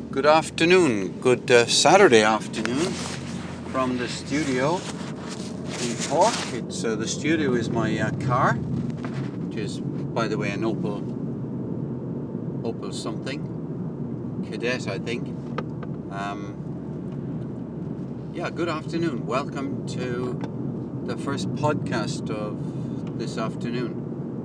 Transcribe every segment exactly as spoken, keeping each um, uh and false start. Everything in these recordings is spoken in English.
Good afternoon, good uh, Saturday afternoon from the studio in Cork. It's, uh, the studio is my uh, car, which is, by the way, an Opel, Opel something, Cadet, I think. Um, yeah, good afternoon. Welcome to the first podcast of this afternoon.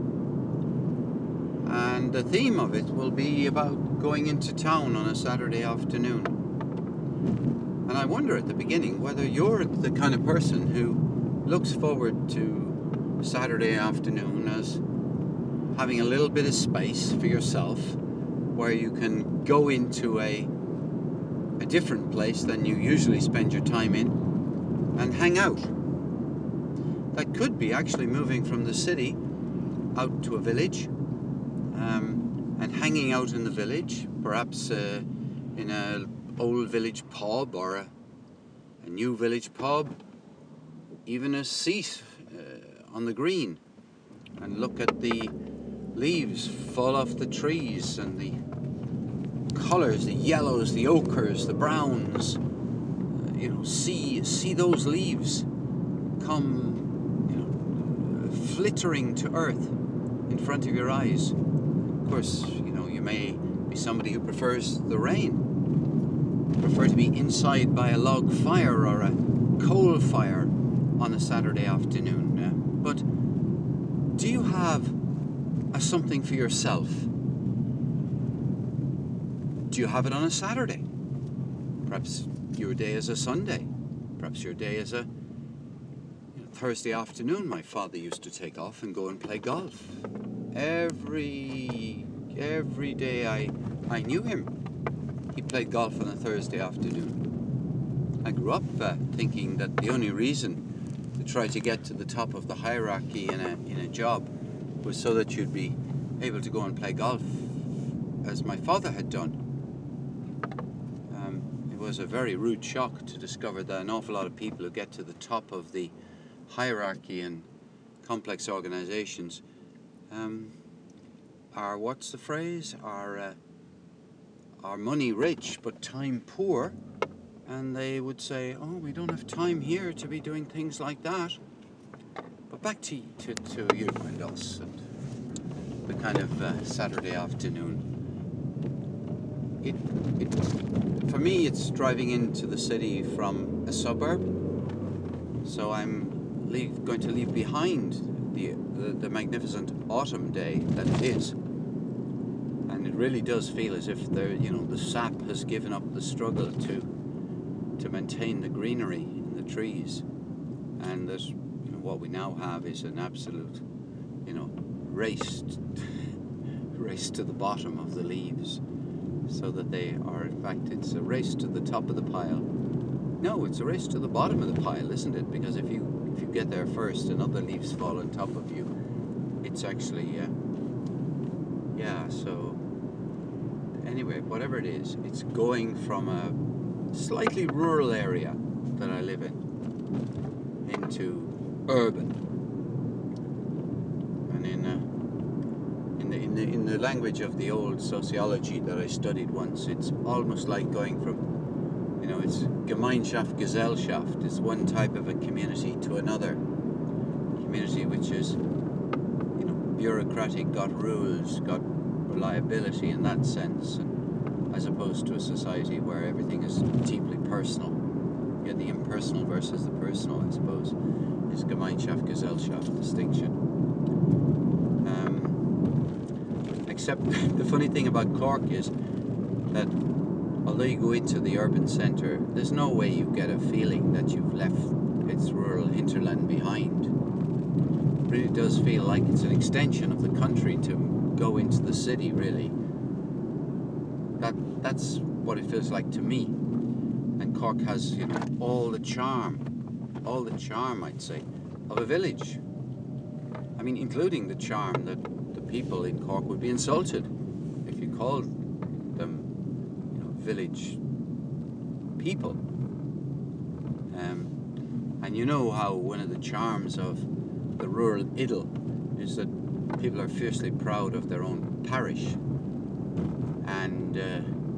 And the theme of it will be about going into town on a Saturday afternoon. And I wonder at the beginning whether you're the kind of person who looks forward to Saturday afternoon as having a little bit of space for yourself, where you can go into a a different place than you usually spend your time in and hang out. That could be actually moving from the city out to a village. Um, and hanging out in the village, perhaps uh, in an old village pub or a, a new village pub, even a seat uh, on the green, and look at the leaves fall off the trees and the colours, the yellows, the ochres, the browns. Uh, you know, see see those leaves come, you know, flittering to earth in front of your eyes. Of course, you know, you may be somebody who prefers the rain, prefer to be inside by a log fire or a coal fire on a Saturday afternoon. Uh, but do you have a something for yourself? Do you have it on a Saturday? Perhaps your day is a Sunday. Perhaps your day is a you know, Thursday afternoon. My father used to take off and go and play golf. Every every day I I knew him, he played golf on a Thursday afternoon. I grew up uh, thinking that the only reason to try to get to the top of the hierarchy in a in a job was so that you'd be able to go and play golf, as my father had done. Um, it was a very rude shock to discover that an awful lot of people who get to the top of the hierarchy in complex organizations Um, are, what's the phrase, are, uh, are money rich but time poor, and they would say, oh, we don't have time here to be doing things like that. But back to, to, to you and us and the kind of uh, Saturday afternoon. It, it, for me, it's driving into the city from a suburb, so I'm leave, going to leave behind The, the, the magnificent autumn day that it is, and it really does feel as if there, you know, the sap has given up the struggle to to maintain the greenery in the trees, and that, you know, what we now have is an absolute, you know, race race to the bottom of the leaves, so that they are, in fact, it's a race to the top of the pile. No, it's a race to the bottom of the pile, isn't it? Because if you if you get there first and other leaves fall on top of you, it's actually, uh, yeah, so anyway, whatever it is, it's going from a slightly rural area that I live in into urban. And in, uh, in, the, in, the, in the language of the old sociology that I studied once, it's almost like going from, you know, it's Gemeinschaft, Gesellschaft. It's one type of a community to another. A community which is, you know, bureaucratic, got rules, got reliability in that sense, and as opposed to a society where everything is deeply personal. Yeah, the impersonal versus the personal, I suppose, is Gemeinschaft, Gesellschaft distinction. Um, except the funny thing about Cork is that although you go into the urban centre, there's no way you get a feeling that you've left its rural hinterland behind. It really does feel like it's an extension of the country to go into the city, really. That That's what it feels like to me. And Cork has, you know, all the charm, all the charm, I'd say, of a village. I mean, including the charm that the people in Cork would be insulted if you called them village people. Um, and you know how one of the charms of the rural idyll is that people are fiercely proud of their own parish, and uh,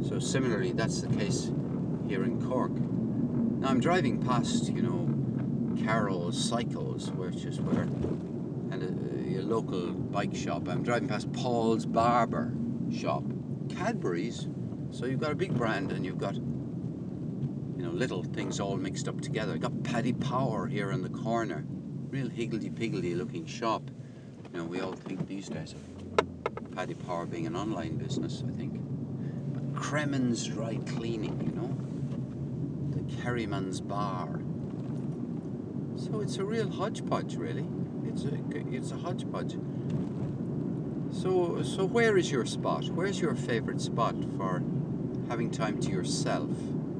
So similarly, that's the case here in Cork. Now I'm driving past, you know, Carroll's Cycles, which is where, and a, a local bike shop. I'm driving past Paul's Barber shop, Cadbury's. So you've got a big brand, and you've got, you know, little things all mixed up together. I got Paddy Power here in the corner, real higgledy-piggledy looking shop. You know, we all think these days of Paddy Power being an online business, I think. But Cremen's Dry Cleaning, you know, the Kerryman's Bar. So it's a real hodgepodge, really. It's a it's a hodgepodge. So so where is your spot? Where's your favorite spot for having time to yourself?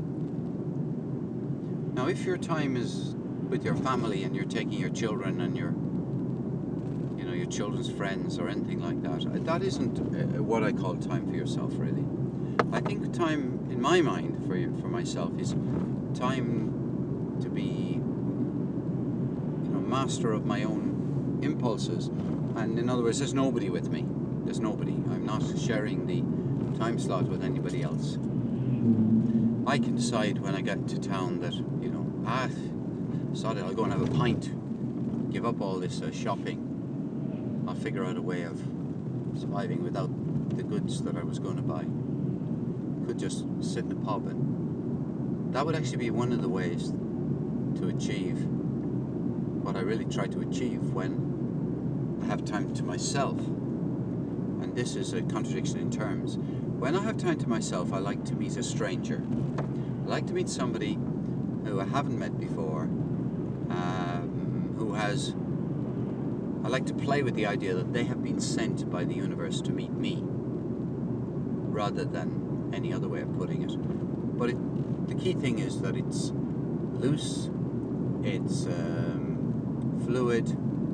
Now, if your time is with your family and you're taking your children and your, you know, your children's friends or anything like that, that isn't uh, what I call time for yourself, really. I think time, in my mind, for you, for myself, is time to be, you know, master of my own impulses. And in other words, there's nobody with me. There's nobody. I'm not sharing the time slot with anybody else. I can decide when I get to town that, you know, ah, sod it, I'll go and have a pint. Give up all this uh, shopping. I'll figure out a way of surviving without the goods that I was going to buy. Could just sit in a pub, and that would actually be one of the ways to achieve what I really try to achieve when I have time to myself. And this is a contradiction in terms. When I have time to myself, I like to meet a stranger. I like to meet somebody who I haven't met before, um, who has... I like to play with the idea that they have been sent by the universe to meet me, rather than any other way of putting it. But it, the key thing is that it's loose, it's um, fluid,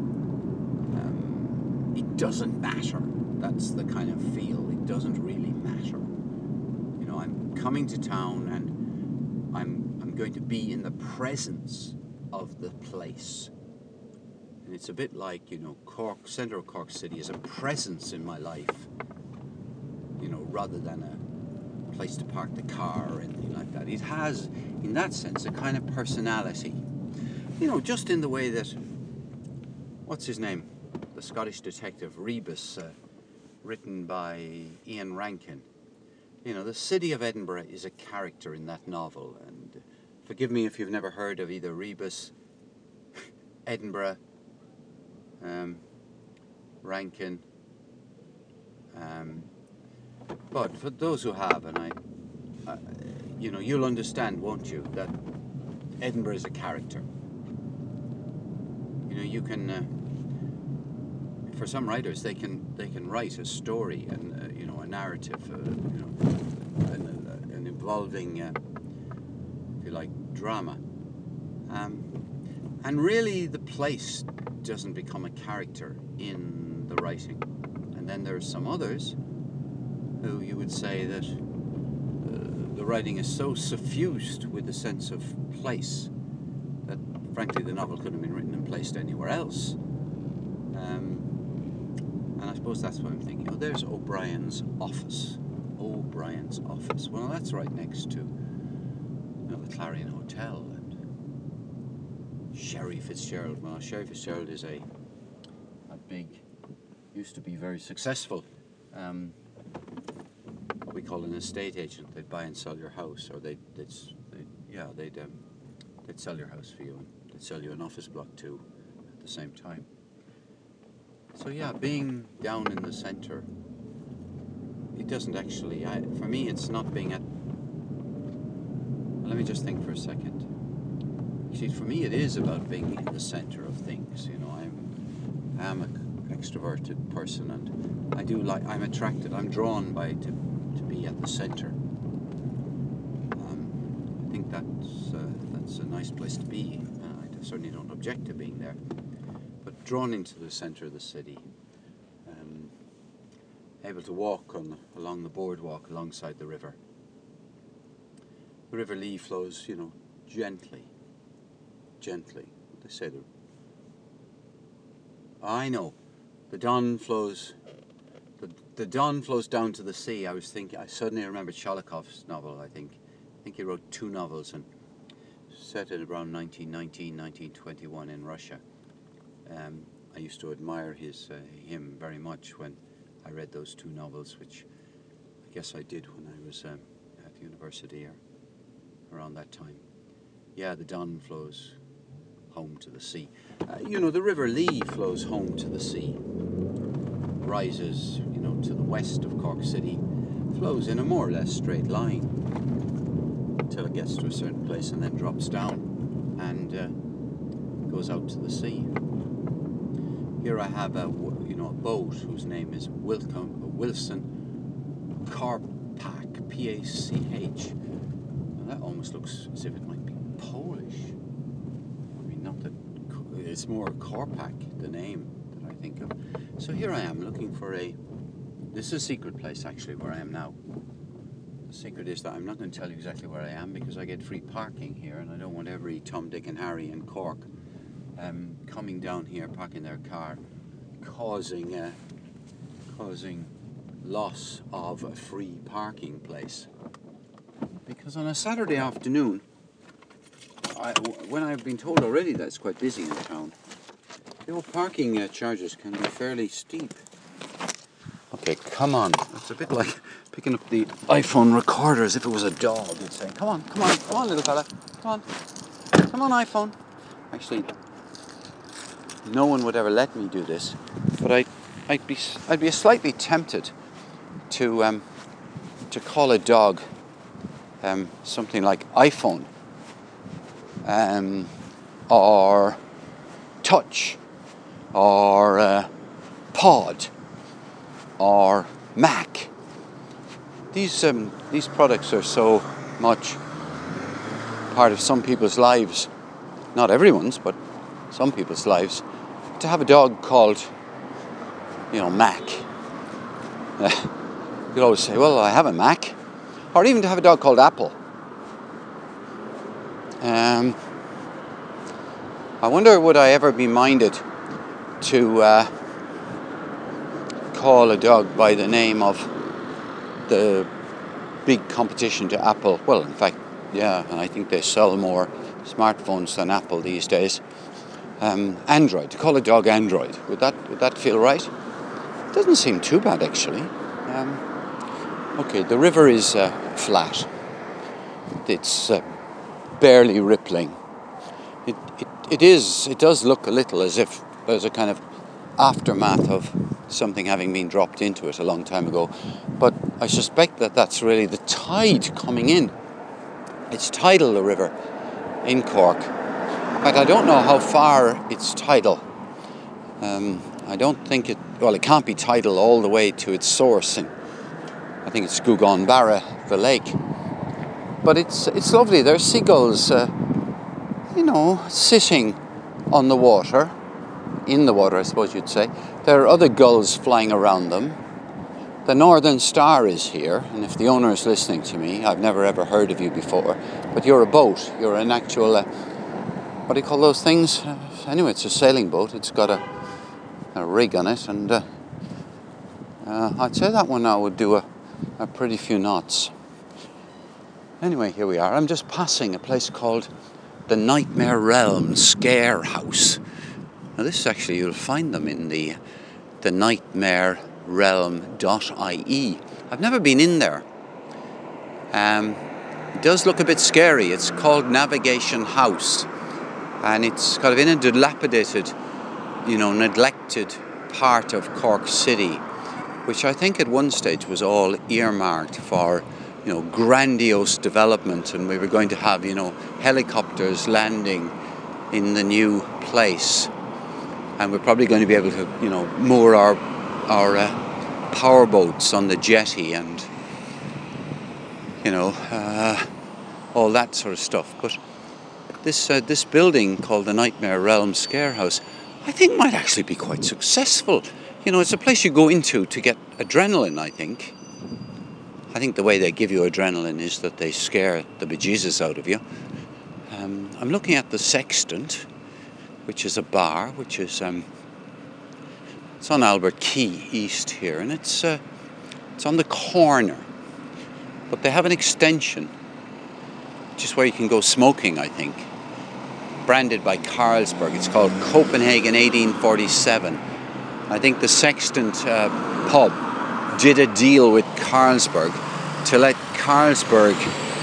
um, it doesn't matter. That's the kind of feel. It doesn't really matter. You know, I'm coming to town and I'm I'm going to be in the presence of the place. And it's a bit like, you know, Cork, centre of Cork City is a presence in my life, you know, rather than a place to park the car or anything like that. It has, in that sense, a kind of personality. You know, just in the way that, what's his name? The Scottish detective, Rebus, uh, written by Ian Rankin. You know, the city of Edinburgh is a character in that novel, and forgive me if you've never heard of either Rebus, Edinburgh, um, Rankin, um, but for those who have, and I, uh, you know, you'll understand, won't you, that Edinburgh is a character. You know, you can... Uh, For some writers, they can they can write a story and uh, you know, a narrative, uh, you know, an, uh, an involving, uh, if you like, drama, um, and really the place doesn't become a character in the writing. And then there are some others who you would say that uh, the writing is so suffused with a sense of place that, frankly, the novel could have been written and placed anywhere else. Um, And I suppose that's what I'm thinking. Oh, there's O'Brien's office. O'Brien's office. Well, that's right next to, you know, the Clarion Hotel and Sherry Fitzgerald. Well, Sherry Fitzgerald is a a big, used to be very successful, um, what we call an estate agent. They'd buy and sell your house, or they'd, they'd, they'd yeah, they'd um, they'd sell your house for you, and they'd sell you an office block too at the same time. So yeah, being down in the centre, it doesn't actually, I, for me it's not being at, let me just think for a second. See, for me it is about being in the centre of things, you know. I'm, I'm an extroverted person, and I do like, I'm attracted, I'm drawn by to, to be at the centre. Um, I think that's, uh, that's a nice place to be. Uh, I certainly don't object to being there. But drawn into the centre of the city, um, able to walk on along the boardwalk alongside the river. The River Lee flows, you know, gently, gently. They say the. I know, the Don flows, the, the Don flows down to the sea. I was thinking, I suddenly remembered Sholokov's novel, I think. I think he wrote two novels and set it around nineteen nineteen, nineteen twenty-one in Russia. Um, I used to admire his uh, him very much when I read those two novels, which I guess I did when I was um, at university or around that time. Yeah, the Don flows home to the sea. Uh, you know, the River Lee flows home to the sea. Rises, you know, to the west of Cork City, flows in a more or less straight line until it gets to a certain place and then drops down and uh, goes out to the sea. Here I have a, you know, a boat whose name is Wilcom, Wilson Karpak, P A C H. That almost looks as if it might be Polish. I mean, not that it's more Korpak, the name that I think of. So here I am looking for a. This is a secret place actually where I am now. The secret is that I'm not going to tell you exactly where I am because I get free parking here, and I don't want every Tom, Dick, and Harry in Cork um, coming down here, parking their car, causing uh, causing loss of a free parking place. Because on a Saturday afternoon, I, when I've been told already that it's quite busy in town, the old parking uh, charges can be fairly steep. Okay, come on. It's a bit like picking up the iPhone recorder as if it was a dog. It's saying, come on, come on, come on, little fella. Come on. Come on, iPhone. Actually, no one would ever let me do this, but I, I'd be, I'd be slightly tempted to, um, to call a dog Um, something like iPhone um, or Touch or uh, Pod or Mac. These um, these products are so much part of some people's lives, not everyone's, but some people's lives. To have a dog called, you know, Mac, uh, you'd always say, well, I have a Mac. Or even to have a dog called Apple. Um, I wonder would I ever be minded to uh, call a dog by the name of the big competition to Apple. Well, in fact, yeah, and I think they sell more smartphones than Apple these days. Um, Android, to call a dog Android, would that would that feel right? It doesn't seem too bad actually. Um, Okay, the river is uh, flat. It's uh, barely rippling. It, it it is. It does look a little as if there's a kind of aftermath of something having been dropped into it a long time ago. But I suspect that that's really the tide coming in. It's tidal, the river, in Cork. In fact, I don't know how far it's tidal. Um, I don't think it. Well, it can't be tidal all the way to its source in, I think it's Gugan Barra, the lake. But it's it's lovely. There are seagulls, uh, you know, sitting on the water, in the water, I suppose you'd say. There are other gulls flying around them. The Northern Star is here, and if the owner is listening to me, I've never ever heard of you before, but you're a boat. You're an actual, uh, what do you call those things? Uh, anyway, it's a sailing boat. It's got a, a rig on it, and uh, uh, I'd say that one now would do a a pretty few knots. Anyway, here we are. I'm just passing a place called the Nightmare Realm Scare House. Now this is actually, you'll find them in the the nightmare realm dot I E. I've never been in there. Um, it does look a bit scary. It's called Navigation House, and it's kind of in a dilapidated, you know, neglected part of Cork City, which I think at one stage was all earmarked for, you know, grandiose development, and we were going to have, you know, helicopters landing in the new place, and we're probably going to be able to, you know, moor our our uh, power boats on the jetty, and you know, uh, all that sort of stuff. But this uh, this building called the Nightmare Realm Scare House, I think might actually be quite successful. You know, it's a place you go into to get adrenaline, I think. I think the way they give you adrenaline is that they scare the bejesus out of you. Um, I'm looking at the Sextant, which is a bar, which is um, It's on Albert Quay East here, and it's uh, it's on the corner. But they have an extension, just where you can go smoking, I think. Branded by Carlsberg. It's called Copenhagen eighteen forty-seven. I think the Sextant uh, pub did a deal with Carlsberg to let Carlsberg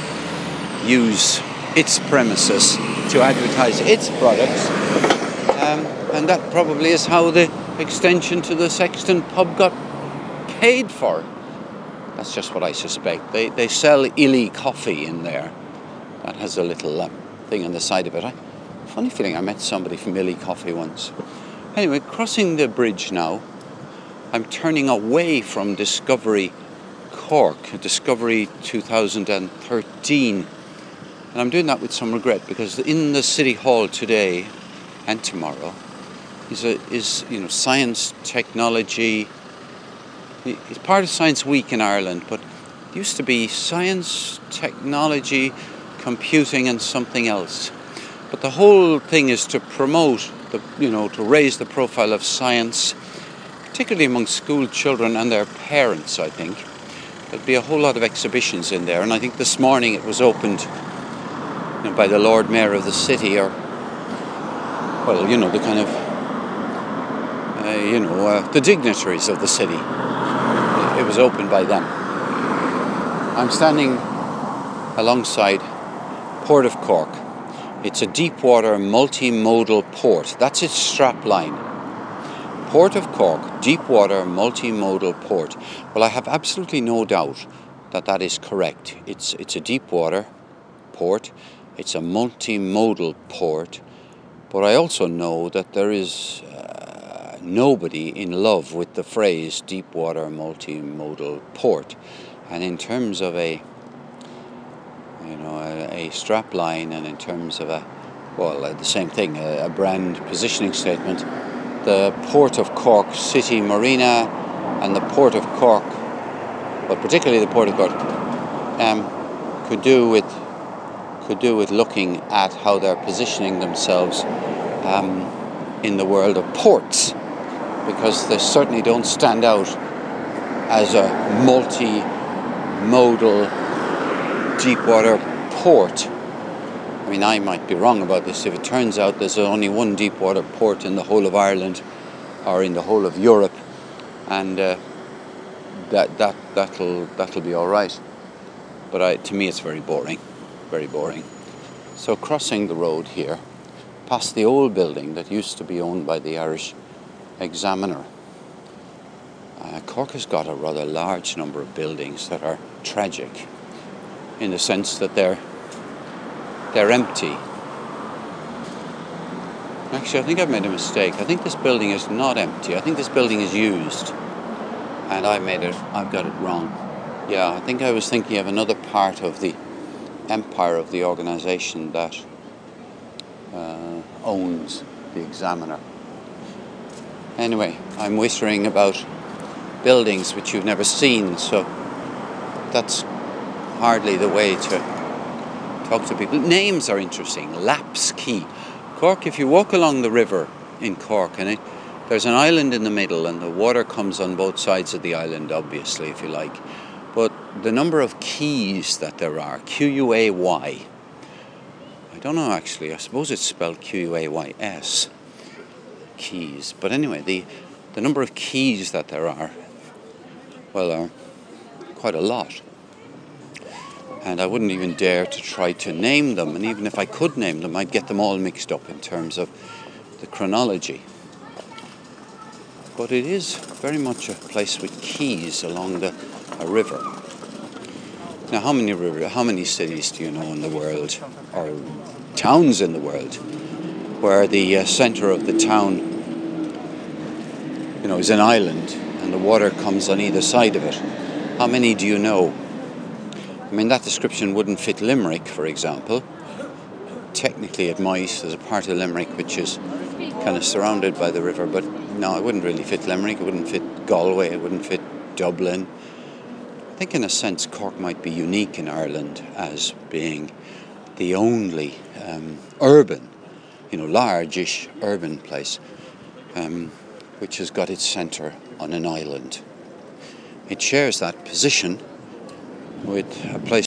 use its premises to advertise its products. Um, and that probably is how the extension to the Sextant pub got paid for. That's just what I suspect. They, they sell Illy coffee in there. That has a little uh, thing on the side of it. I, Funny feeling I met somebody from Illy Coffee once. Anyway, crossing the bridge now, I'm turning away from Discovery Cork, Discovery two thousand thirteen. And I'm doing that with some regret, because in the City Hall today and tomorrow is, a, is you know, science, technology. It's part of Science Week in Ireland, but it used to be science, technology, computing and something else. But the whole thing is to promote, the, you know, to raise the profile of science, particularly among school children and their parents, I think. There'll be a whole lot of exhibitions in there, and I think this morning it was opened, you know, by the Lord Mayor of the city, or, well, you know, the kind of, uh, you know, uh, the dignitaries of the city. It was opened by them. I'm standing alongside Port of Cork. It's a deep-water multimodal port. That's its strap line. Port of Cork, deep-water multimodal port. Well, I have absolutely no doubt that that is correct. It's it's a deep-water port. It's a multimodal port. But I also know that there is uh, nobody in love with the phrase deep-water multimodal port. And in terms of a you know, a, a strap line, and in terms of a, well, uh, the same thing, a, a brand positioning statement, the Port of Cork City Marina and the Port of Cork, well, particularly the Port of Cork, um, could do with could do with looking at how they're positioning themselves um, in the world of ports, because they certainly don't stand out as a multi-modal deep-water port. I mean, I might be wrong about this. If it turns out there's only one deep-water port in the whole of Ireland, or in the whole of Europe, and uh, that that that'll that'll be all right. But I, to me, it's very boring, very boring. So crossing the road here, past the old building that used to be owned by the Irish Examiner. Uh, Cork has got a rather large number of buildings that are tragic, in the sense that they're they're empty. Actually, I think I've made a mistake. I think this building is not empty. I think this building is used, and I made it. I've got it wrong. Yeah, I think I was thinking of another part of the empire of the organisation that uh, owns the Examiner. Anyway, I'm whittering about buildings which you've never seen, so that's hardly the way to talk to people. Names are interesting. Laps Quay. Cork, if you walk along the river in Cork, and it, there's an island in the middle, and the water comes on both sides of the island, obviously, if you like. But the number of quays that there are, Q U A Y, I don't know actually, I suppose it's spelled Q U A Y S, quays. But anyway, the, the number of quays that there are, well, are quite a lot. And I wouldn't even dare to try to name them. And even if I could name them, I'd get them all mixed up in terms of the chronology. But it is very much a place with quays along the a river. Now, how many river, how many cities do you know in the world, or towns in the world, where the uh, centre of the town, you know, is an island and the water comes on either side of it? How many do you know? I mean, that description wouldn't fit Limerick, for example. Technically it might. There's a part of Limerick which is kind of surrounded by the river, but no, it wouldn't really fit Limerick. It wouldn't fit Galway. It wouldn't fit Dublin. I think in a sense Cork might be unique in Ireland as being the only um, urban, you know, large-ish urban place. Um, which has got its centre on an island. It shares that position with a place